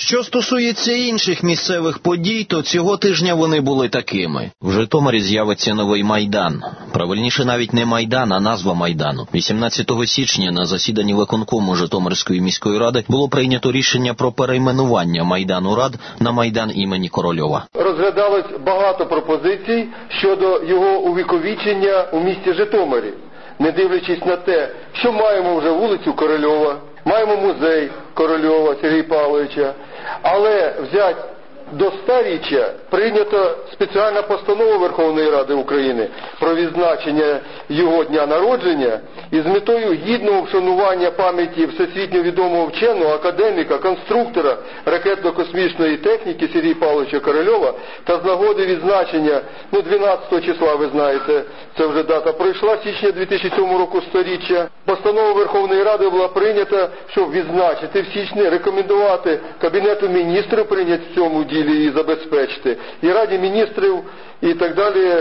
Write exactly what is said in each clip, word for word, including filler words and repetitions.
Що стосується інших місцевих подій, то цього тижня вони були такими. В Житомирі з'явиться новий Майдан. Правильніше навіть не Майдан, а назва Майдану. вісімнадцятого січня на засіданні виконкому Житомирської міської ради було прийнято рішення про перейменування Майдану Рад на Майдан імені Корольова. Розглядалось багато пропозицій щодо його увіковічення у місті Житомирі. Не дивлячись на те, що маємо вже вулицю Корольова, маємо музей Корольова Сергія Павловича, але взять до сторіччя прийнята спеціальна постанова Верховної Ради України про відзначення його дня народження із метою гідного вшанування пам'яті всесвітньо відомого вченого, академіка, конструктора ракетно-космічної техніки Сергія Павловича Корольова та з нагоди відзначення, ну, дванадцятого числа, ви знаєте, це вже дата пройшла, січня дві тисячі сьомого року сторіччя. Постанова Верховної Ради була прийнята, щоб відзначити в січні, рекомендувати Кабінету міністрів прийняти в цьому ділі і забезпечити, і Раді міністрів, і так далі,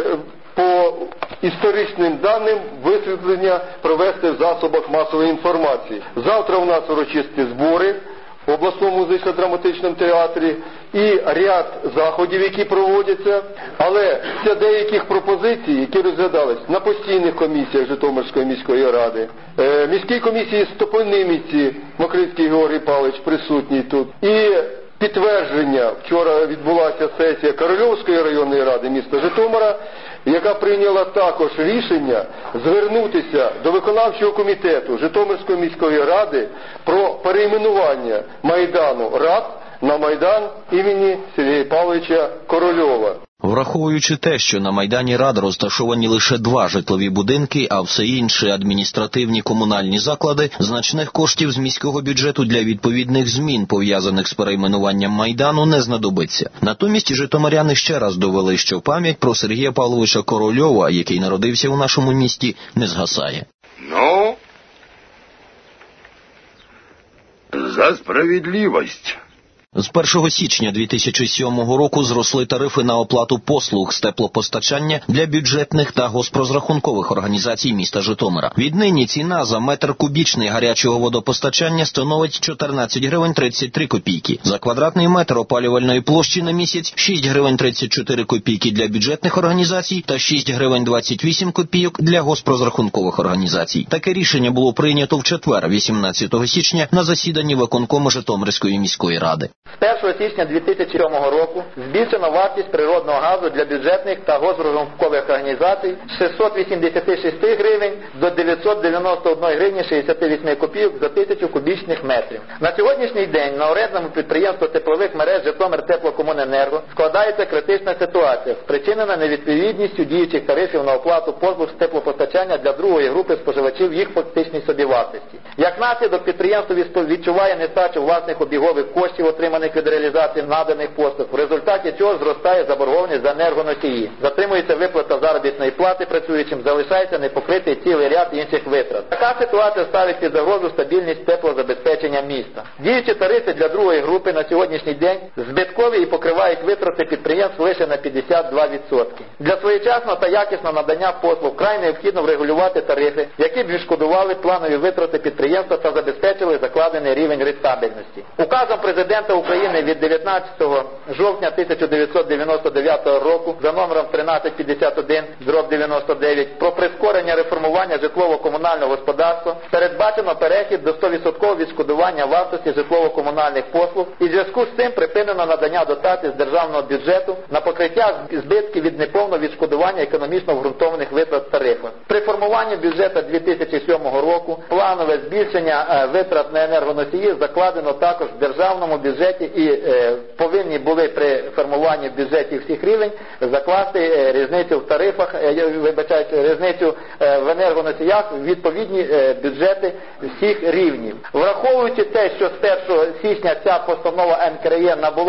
по історичним даним висвітлення провести в засобах масової інформації. Завтра у нас урочисті збори в обласному музично-драматичному театрі і ряд заходів, які проводяться, але це деяких пропозицій, які розглядались на постійних комісіях Житомирської міської ради, е, міській комісії з топоніміці Мокрицький Георгій Павлович присутній тут, і підтвердження, вчора відбулася сесія Корольовської районної ради міста Житомира, яка прийняла також рішення звернутися до виконавчого комітету Житомирської міської ради про перейменування Майдану Рад на Майдан імені Сергія Павловича Корольова. Враховуючи те, що на Майдані Рад розташовані лише два житлові будинки, а все інше – адміністративні комунальні заклади, значних коштів з міського бюджету для відповідних змін, пов'язаних з перейменуванням Майдану, не знадобиться. Натомість житомиряни ще раз довели, що пам'ять про Сергія Павловича Корольова, який народився у нашому місті, не згасає. Ну, за справедливість. З першого січня дві тисячі сьомого року зросли тарифи на оплату послуг з теплопостачання для бюджетних та госпрозрахункових організацій міста Житомира. Віднині ціна за метр кубічний гарячого водопостачання становить чотирнадцять гривень тридцять три копійки. За квадратний метр опалювальної площі на місяць шість гривень тридцять чотири копійки для бюджетних організацій та шість гривень двадцять вісім копійок для госпрозрахункових організацій. Таке рішення було прийнято в четвер, вісімнадцятого січня, на засіданні виконкому Житомирської міської ради. З першого січня дві тисячі сьомого року збільшено вартість природного газу для бюджетних та госпрозрахункових організацій з шістсот вісімдесят шість гривень до дев'ятсот дев'яносто одна гривня шістдесят вісім копійок за тисячу кубічних метрів. На сьогоднішній день на орендному підприємстві теплових мереж Житомиртеплокомуненерго складається критична ситуація, спричинена невідповідністю діючих тарифів на оплату послуг з теплопостачання для другої групи споживачів їх фактичній собівартості. Як наслідок, підприємство відчуває нестачу власних обігових коштів, отриманих від реалізації наданих послуг. В результаті цього зростає заборгованість за енергоносії. Затримується виплата заробітної плати працюючим, залишається непокритий цілий ряд інших витрат. Така ситуація ставить під загрозу стабільність теплозабезпечення міста. Діючі тарифи для другої групи на сьогоднішній день збиткові і покривають витрати підприємств лише на п'ятдесят два відсотки. Для своєчасного та якісного надання послуг вкрай необхідно врегулювати тарифи, які б відшкодували планові витрати підприємства та забезпечили закладений рівень рентабельності. Указом Президента України від дев'ятнадцятого жовтня тисяча дев'ятсот дев'яносто дев'ятого року за номером тринадцять п'ятдесят один дроб дев'яносто дев'ять про прискорення реформування житлово-комунального господарства передбачено перехід до сто відсотків відшкодування вартості житлово-комунальних послуг і в зв'язку з цим припинено надання дотацій з державного бюджету на покриття збитків від неповного відшкодування економічно обґрунтованих витрат тарифу. При формуванні бюджету дві тисячі сьомого року планове збільшення витрат на енергоносії закладено також в державному бюджеті і е, повинні були при формуванні бюджетів всіх рівень закласти е, різницю в тарифах, е, вибачайте, різницю е, в енергоносіях в відповідні е, бюджети всіх рівнів. Враховуючи те, що з першого січня ця постанова ен ка ер е набула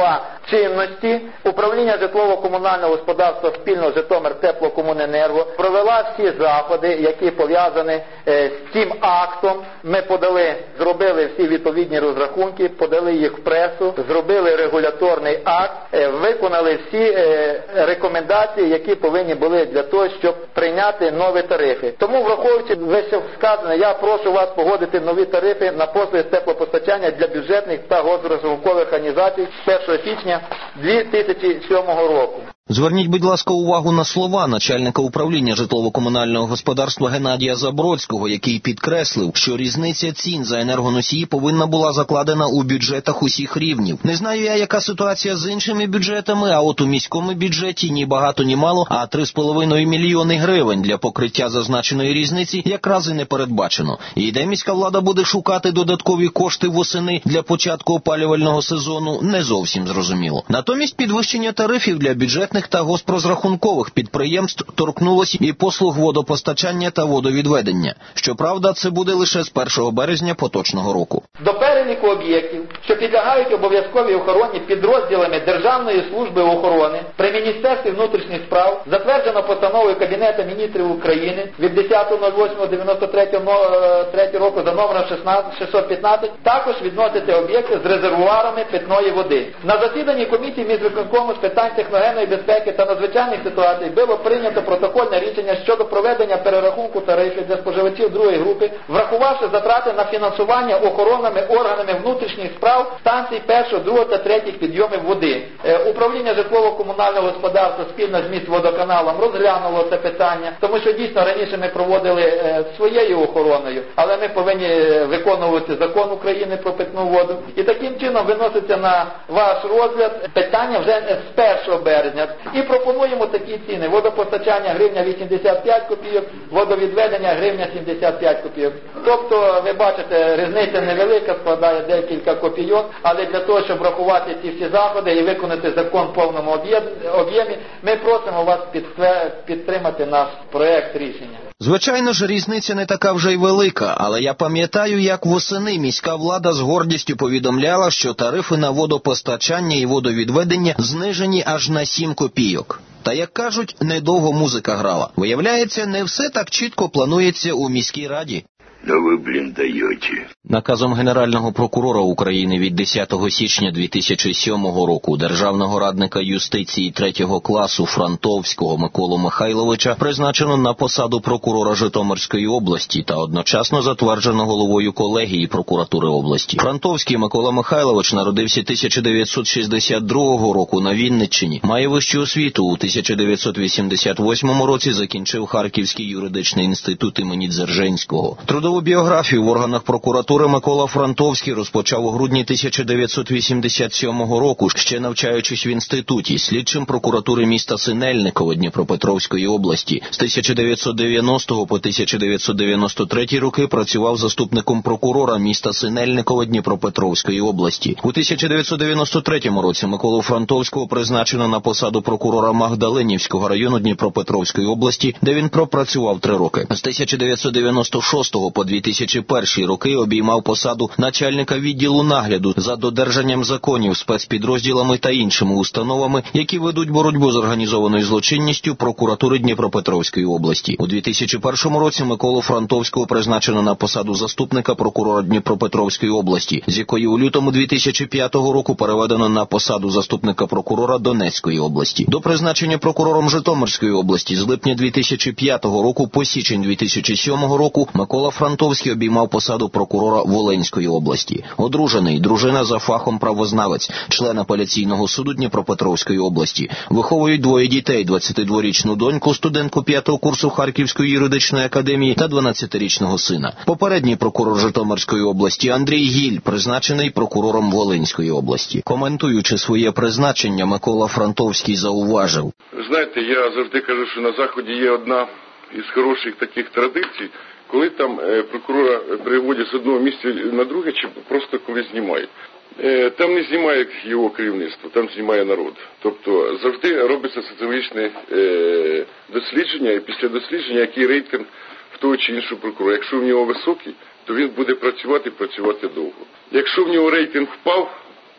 чинності управління житлово-комунального господарства спільно Житомир Теплокомуненерго провела всі заходи, які пов'язані е, з цим актом. Ми подали, зробили всі відповідні розрахунки, подали їх в пресу, зробили регуляторний акт, е, виконали всі е, рекомендації, які повинні були для того, щоб прийняти нові тарифи. Тому, враховуючи вище сказане, я прошу вас погодити нові тарифи на послуги з теплопостачання для бюджетних та госпрозрахункових організацій з першого січня дві тисячі сьомого року. Зверніть, будь ласка, увагу на слова начальника управління житлово-комунального господарства Геннадія Забродського, який підкреслив, що різниця цін за енергоносії повинна була закладена у бюджетах усіх рівнів. Не знаю я, яка ситуація з іншими бюджетами, а от у міському бюджеті ні багато, ні мало, а три з половиною мільйони гривень для покриття зазначеної різниці якраз і не передбачено. І де міська влада буде шукати додаткові кошти восени для початку опалювального сезону, не зовсім зрозуміло. Натомість підвищення тарифів для бюджетних та госпрозрахункових підприємств торкнулося і послуг водопостачання та водовідведення. Щоправда, це буде лише з першого березня поточного року. До переліку об'єктів, що підлягають обов'язковій охороні підрозділами Державної служби охорони при Міністерстві внутрішніх справ, затверджено постановою Кабінету міністрів України від десятого восьмого дев'яносто третього року за номером шістсот п'ятнадцять, також відносити об'єкти з резервуарами питної води. На засіданні комісії міськвиконкому з питань техногенної безпеки та надзвичайних ситуацій було прийнято протокольне рішення щодо проведення перерахунку тарифів для споживачів другої групи, врахувавши затрати на фінансування охоронними органами внутрішніх справ станцій першого, другого та третіх підйомів води. Е, управління житлово-комунального господарства спільно з міськводоканалом розглянуло це питання, тому що дійсно раніше ми проводили е, своєю охороною, але ми повинні виконувати закон України про питну воду. І таким чином виноситься на ваш розгляд питання вже з першого березня. І пропонуємо такі ціни. Водопостачання гривня вісімдесят п'ять копійок, водовідведення гривня сімдесят п'ять копійок. Тобто, ви бачите, різниця невелика, складає декілька копійок, але для того, щоб врахувати ці всі заходи і виконати закон в повному об'ємі, ми просимо вас підтримати наш проект рішення. Звичайно ж, різниця не така вже й велика, але я пам'ятаю, як восени міська влада з гордістю повідомляла, що тарифи на водопостачання і водовідведення знижені аж на сім копійок. Та, як кажуть, недовго музика грала. Виявляється, не все так чітко планується у міській раді. Да ви, блін, даєте. Наказом Генерального прокурора України від десятого січня дві тисячі сьомого року державного радника юстиції третього класу Франтовського Миколу Михайловича призначено на посаду прокурора Житомирської області та одночасно затверджено головою колегії прокуратури області. Франтовський Микола Михайлович народився тисяча дев'ятсот шістдесят другого року на Вінниччині, має вищу освіту. У тисяча дев'ятсот вісімдесят восьмому році закінчив Харківський юридичний інститут імені Дзержинського. Трудову біографію в органах прокуратури Микола Франтовський розпочав у грудні тисяча дев'ятсот вісімдесят сьомого року, ще навчаючись в інституті, слідчим прокуратури міста Синельниково Дніпропетровської області. З тисяча дев'ятсот дев'яностого по тисяча дев'ятсот дев'яносто третій роки працював заступником прокурора міста Синельниково Дніпропетровської області. У тисяча дев'ятсот дев'яносто третьому році Миколу Франтовського призначено на посаду прокурора Магдалинівського району Дніпропетровської області, де він пропрацював три роки. З тисяча дев'ятсот дев'яносто шостого по дві тисячі перший роки обіймав посаду начальника відділу нагляду за додержанням законів спецпідрозділами та іншими установами, які ведуть боротьбу з організованою злочинністю прокуратури Дніпропетровської області. У дві тисячі першому році Миколу Франтовського призначено на посаду заступника прокурора Дніпропетровської області, з якої у лютому дві тисячі п'ятого року переведено на посаду заступника прокурора Донецької області. До призначення прокурором Житомирської області з липня дві тисячі п'ятого року по січень дві тисячі сьомого року Микола Франтовський обіймав посаду прокурора Волинської області. Одружений, дружина за фахом правознавець, член апеляційного суду Дніпропетровської області. Виховують двоє дітей: двадцятидворічну доньку, студентку п'ятого курсу Харківської юридичної академії та дванадцятирічного сина. Попередній прокурор Житомирської області Андрій Гіль призначений прокурором Волинської області. Коментуючи своє призначення, Микола Франтовський зауважив: знаєте, я завжди кажу, що на Заході є одна із хороших таких традицій, коли там е, прокурора переводять з одного місця на друге, чи просто коли знімають. Е, там не знімає його керівництво, там знімає народ. Тобто завжди робиться соціологічне е, дослідження, і після дослідження, який рейтинг в того чи іншого прокурора. Якщо в нього високий, то він буде працювати, працювати довго. Якщо в нього рейтинг впав,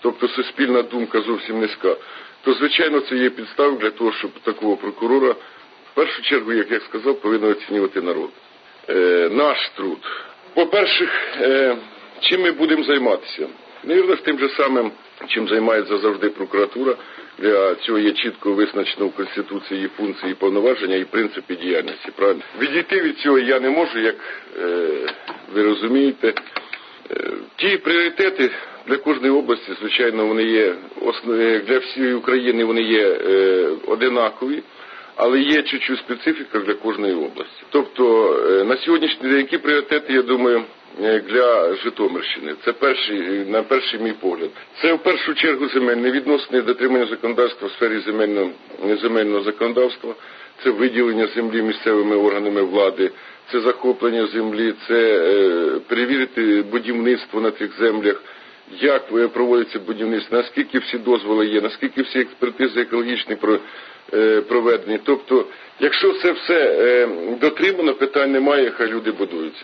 тобто суспільна думка зовсім низька, то, звичайно, це є підставою для того, щоб такого прокурора, в першу чергу, як я сказав, повинен оцінювати народ. Е, наш труд. По-перше, е, чим ми будемо займатися? Навірно, тим же самим, чим займається завжди прокуратура. Для цього є чітко визначено в Конституції її функції, повноваження і принципи діяльності. Правильно? Відійти від цього я не можу, як е, ви розумієте. Е, ті пріоритети для кожної області, звичайно, вони є, для всієї України вони є е, одинакові, але є чуть-чуть специфіка для кожної області. Тобто, е, на сьогоднішній день які пріоритети, я думаю, для Житомирщини. Це перший, на перший мій погляд. Це в першу чергу земельне відносини, дотримання законодавства в сфері земельного, земельного законодавства, це виділення землі місцевими органами влади, це захоплення землі, це е, перевірити будівництво на цих землях, як проводиться будівництво, наскільки всі дозволи є, наскільки всі експертизи екологічні проведені. Тобто, якщо це все е, дотримано, питань немає, хай люди будуються.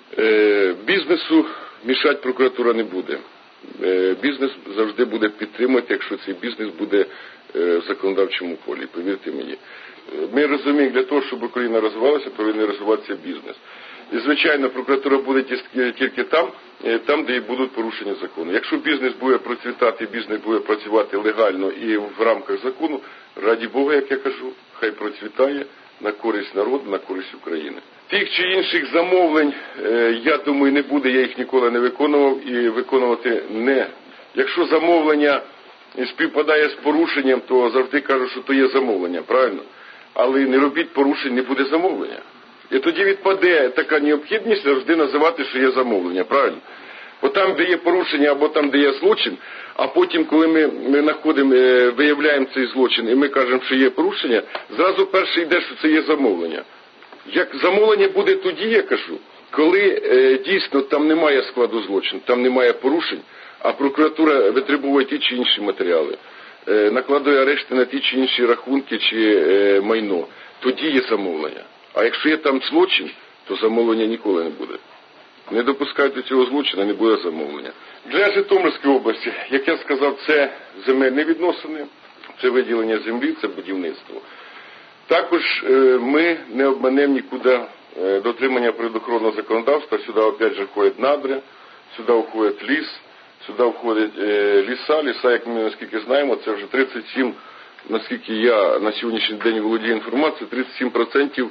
Бізнесу мішати прокуратура не буде. Бізнес завжди буде підтримувати, якщо цей бізнес буде в законодавчому полі, повірте мені. Ми розуміємо, для того, щоб Україна розвивалася, повинен розвиватися бізнес. І, звичайно, прокуратура буде тільки там, там, де і будуть порушення закону. Якщо бізнес буде процвітати, бізнес буде працювати легально і в рамках закону, раді Бога, як я кажу, хай процвітає на користь народу, на користь України. Тих чи інших замовлень, я думаю, не буде, я їх ніколи не виконував і виконувати не. Якщо замовлення співпадає з порушенням, то завжди кажу, що то є замовлення, правильно? Але не робіть порушень, не буде замовлення. І тоді відпаде така необхідність завжди називати, що є замовлення, правильно? Бо там, де є порушення, або там, де є злочин, а потім, коли ми, ми знаходимо, виявляємо цей злочин, і ми кажемо, що є порушення, зразу перше йде, що це є замовлення. Як замовлення буде тоді, я кажу, коли е, дійсно там немає складу злочину, там немає порушень, а прокуратура витребує ті чи інші матеріали, е, накладує арешти на ті чи інші рахунки чи е, майно, тоді є замовлення. А якщо є там злочин, то замовлення ніколи не буде. Не допускайте цього злочину, не буде замовлення. Для Житомирської області, як я сказав, це земельні відносини, це виділення землі, це будівництво. Також ми не обманемо нікуди дотримання природоохоронного законодавства. Сюди, опять же, входять надри, сюди входить ліс, сюди входять ліса. Ліса, як ми наскільки знаємо, це вже тридцять сім, наскільки я на сьогоднішній день володію інформацією, тридцять сім відсотків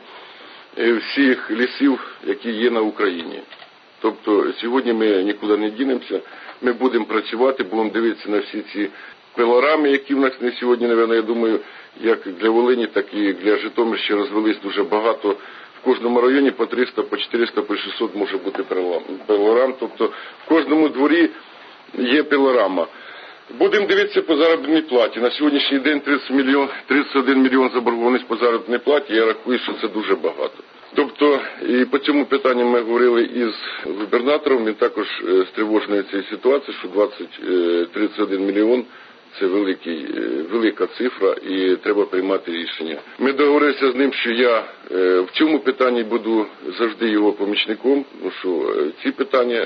всіх лісів, які є на Україні. Тобто сьогодні ми нікуди не дінемося, ми будемо працювати, будемо дивитися на всі ці пилорами, які в нас на сьогодні, напевно, я думаю, як для Волині, так і для Житомирщини розвелись дуже багато. В кожному районі по триста, по чотириста, по шістсот може бути пилорам. Тобто в кожному дворі є пилорама. Будемо дивитися по заробітній платі. На сьогоднішній день тридцять мільйон, тридцять один мільйон заборгованість по заробітній платі. Я рахую, що це дуже багато. Тобто, і по цьому питанню ми говорили із губернатором, він також стривожений цією ситуацією, що двадцять тридцять один мільйон – це великий, велика цифра і треба приймати рішення. Ми договорилися з ним, що я в цьому питанні буду завжди його помічником, тому що ці питання,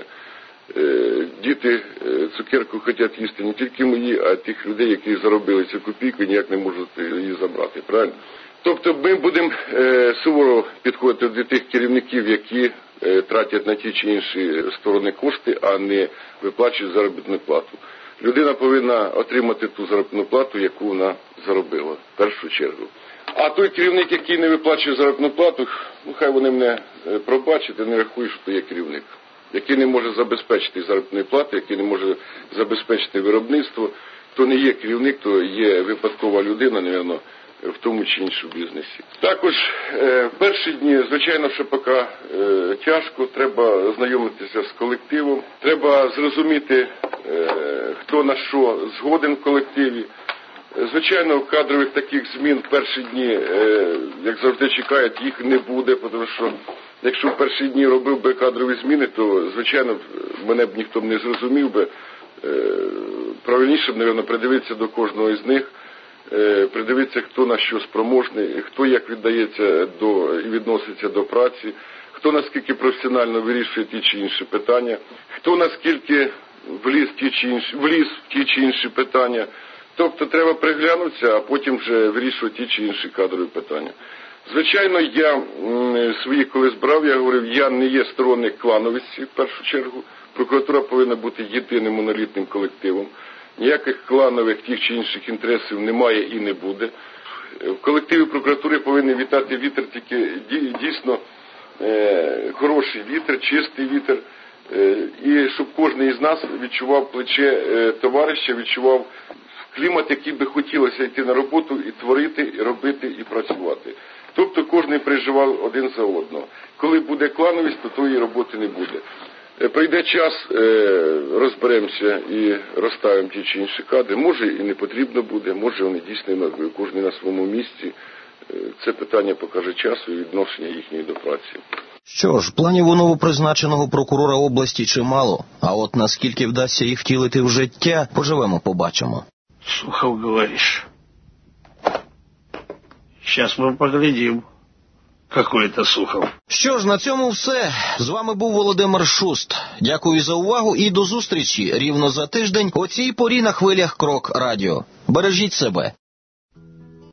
діти цукерку хочуть їсти не тільки мої, а тих людей, які заробили цю копійку і ніяк не можуть її забрати, правильно? Тобто ми будемо е, суворо підходити до тих керівників, які е, тратять на ті чи інші сторони кошти, а не виплачують заробітну плату. Людина повинна отримати ту заробітну плату, яку вона заробила, в першу чергу. А той керівник, який не виплачує заробітну плату, ну хай вони мене пробачать, я не рахую, що то є керівник. Який не може забезпечити заробітну плату, який не може забезпечити виробництво, то не є керівник, то є випадкова людина, мабуть, в тому чи іншому бізнесі. Також е, в перші дні, звичайно, що поки е, тяжко, треба знайомитися з колективом, треба зрозуміти, е, хто на що згоден в колективі. Звичайно, кадрових таких змін в перші дні, е, як завжди чекають, їх не буде, тому що якщо в перші дні робив би кадрові зміни, то, звичайно, мене б ніхто б не зрозумів би. Е, правильніше б, мабуть, придивитися до кожного із них, придивитися, хто на що спроможний, хто як віддається до і відноситься до праці, хто наскільки професіонально вирішує ті чи інші питання, хто наскільки вліз в ті чи інші, вліз в ті чи інші питання. Тобто треба приглянутися, а потім вже вирішувати ті чи інші кадрові питання. Звичайно, я свої коли збирав, я говорив, я не є сторонник клановості, в першу чергу. Прокуратура повинна бути єдиним монолітним колективом. Ніяких кланових тих чи інших інтересів немає і не буде. В колективі прокуратури повинен вітати вітер тільки дійсно е, хороший вітер, чистий вітер. Е, і щоб кожен із нас відчував плече е, товариша, відчував клімат, який би хотілося йти на роботу і творити, і робити, і працювати. Тобто кожен переживав один за одного. Коли буде клановість, то тої роботи не буде. Прийде час, розберемося і розставимо ті чи інші кадри. Може і не потрібно буде, може вони дійсно кожен на своєму місці. Це питання покаже часу і відношення їхньої до праці. Що ж, планів у новопризначеного прокурора області чимало, а от наскільки вдасться їх втілити в життя, поживемо, побачимо. Сухов, говоришь. Сейчас мы поглядим. Какой это Сухов. Що ж, на цьому все. З вами був Володимир Шуст. Дякую за увагу і до зустрічі рівно за тиждень о цій порі на хвилях Крок Радіо. Бережіть себе.